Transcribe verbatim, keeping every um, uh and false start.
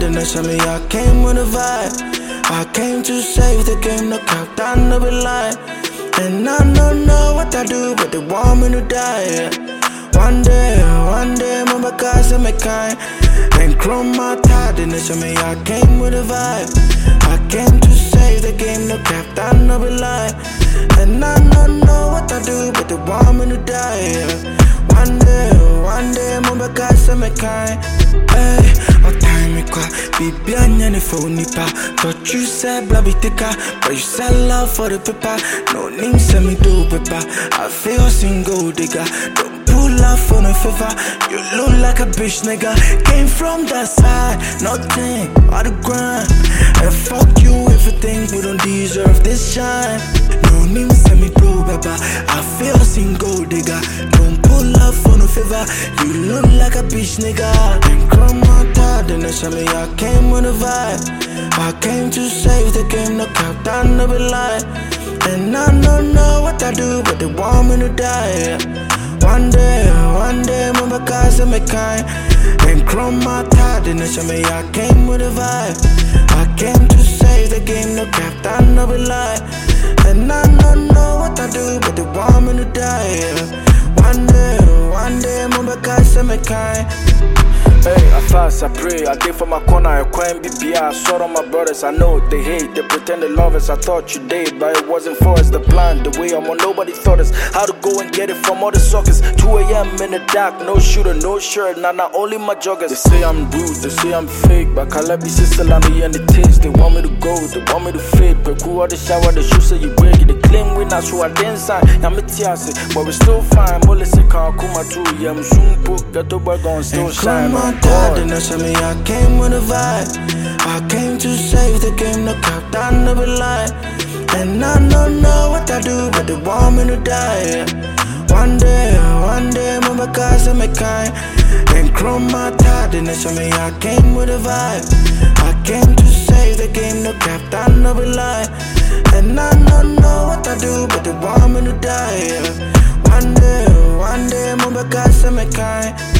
tired and that's me. I came with a vibe. I came to save the game, no cap, I never lie. And I don't know what I do, but they want me to die. Yeah. One day, one day, my guys are my kind. And chrome my tired and that's me. I came with a vibe. I came to save the game, no cap, I never lie. And I don't know what I do, but they want me to die. Yeah. One day, one day, my guys are my kind. Hey, I'll time me qua, be behind any phone nipa. Thought you said blabby tika, but you said love for the paper. No name send me do paper. I feel single digger. Don't pull up for no favor. You look like a bitch nigga. Came from that side, nothing, all the grind. And fuck you if you think we don't deserve this shine. No name send me do paper. I feel single digger. Don't pull up for no favor. You look like a bitch nigga. Come on, tired, and that's me. I came with a vibe. I came to save the game, no cap, I never lie. And I don't know what I do, but they want me to die. Yeah. One day, one day, my guys are my kind. And chrome my tired, and that's me. I came with a vibe. I came to save the game, no cap, I never lie. And I don't know what I do, but they want me to die. Yeah. One day, one day, my guys are my kind. Hey, I fast, I pray, I did for my corner, I can't be B I saw all my brothers, I know they hate, they pretend they love us, I thought you did, but it wasn't for us, the plan, the way I'm on, nobody thought us, how to go and get it from all the suckers, two A M in the dark, no shooter, no shirt, nah, not only my joggers, they say I'm rude, they say I'm fake, but Calabi sister, let me and the taste, they want me to go, they want me to fade, but cool, all the shower, the shoes, so you break it, they claim we not so I didn't sign, I'm a tiase, but we still fine, but let's say, can't come out to you, I'm soon book, got the work on, still shine. Tired and that's me. I came with a vibe. I came to save the game, no cap, I never lie. And I don't know what I do, but they want me to die. Yeah. One day, one day, my guys are my kind. And chrome my tired and that's me. I came with a vibe. I came to save the game, no cap, I never lie. And I don't know what I do, but they want me to die. Yeah. One day, one day, my guys are my kind.